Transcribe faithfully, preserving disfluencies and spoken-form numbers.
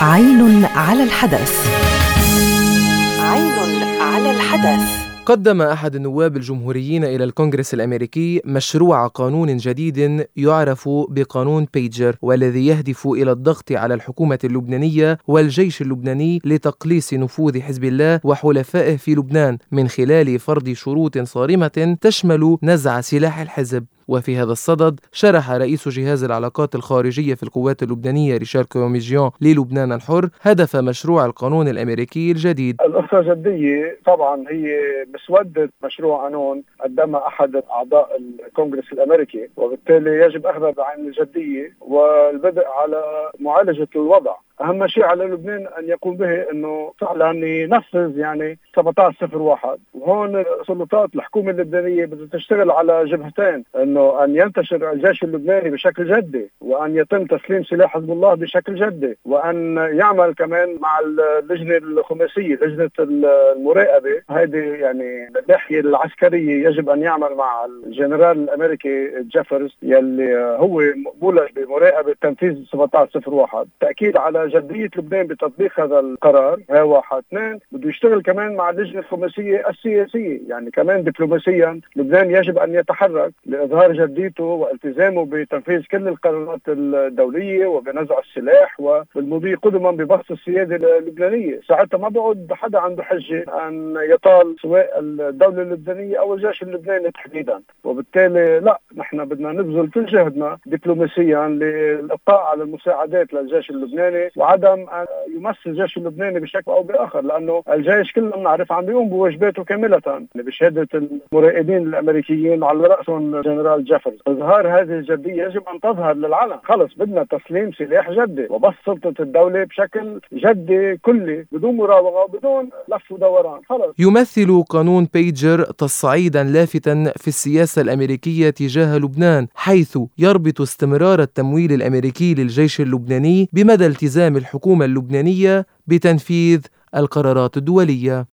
عين على الحدث. عين على الحدث. قدم أحد النواب الجمهوريين إلى الكونغرس الأمريكي مشروع قانون جديد يعرف بقانون بيجر، والذي يهدف إلى الضغط على الحكومة اللبنانية والجيش اللبناني لتقليص نفوذ حزب الله وحلفائه في لبنان من خلال فرض شروط صارمة تشمل نزع سلاح الحزب. وفي هذا الصدد شرح رئيس جهاز العلاقات الخارجية في القوات اللبنانية ريشار كوميجيان للبنان الحر هدف مشروع القانون الأمريكي الجديد. القصة جدية طبعا، هي مسودة مشروع قانون قدمها أحد أعضاء الكونغرس الأمريكي، وبالتالي يجب أخذها بعين الجدية والبدء على معالجة الوضع. أهم شيء على لبنان أن يقوم به أنه فعلا ينفذ يعني سبعة عشر صفر واحد، وهون سلطات الحكومة اللبنانية بدها تشتغل على جبهتين، أنه أن ينتشر الجيش اللبناني بشكل جدي، وأن يتم تسليم سلاح حزب الله بشكل جدي، وأن يعمل كمان مع اللجنة الخماسية لجنة المراقبة. هذه يعني الناحية العسكرية يجب أن يعمل مع الجنرال الأمريكي جيفرز يلي هو مولج بمراقبة تنفيذ سبعة عشر صفر واحد، تأكيد على جدية لبنان بتطبيق هذا القرار. ها واحد. اثنين، بده يشتغل كمان مع اللجنة الخماسية السياسية، يعني كمان دبلوماسيا لبنان يجب أن يتحرك لإظهار جديته والتزامه بتنفيذ كل القرارات الدولية وبنزع السلاح والمضي قدما ببسط السيادة اللبنانية. ساعتها ما بيعود حدا عنده حجة أن يطال سواء الدولة اللبنانية أو الجيش اللبناني تحديدا. وبالتالي لا، نحن بدنا نبذل كل جهدنا دبلوماسيا للإبقاء على المساعدات للجيش اللبناني وعدم أن يمثل الجيش اللبناني بشكل أو بآخر، لأنه الجيش كلنا بنعرف عم بيقوم بواجباته كاملة بشهادة المراقبين الأمريكيين وعلى رأسهم جنرال جيفرز. إظهار هذه الجدية يجب أن تظهر للعلن. خلص بدنا تسليم سلاح جدي وبس سلطة الدولة بشكل جدي كلي بدون مراوغة وبدون لف ودوران. خلص. يمثل قانون بيجر تصعيدا لافتا في السياسة الأمريكية تجاه لبنان، حيث يربط استمرار التمويل الأمريكي للجيش اللبناني بمدى التزام الحكومة اللبنانية بتنفيذ القرارات الدولية.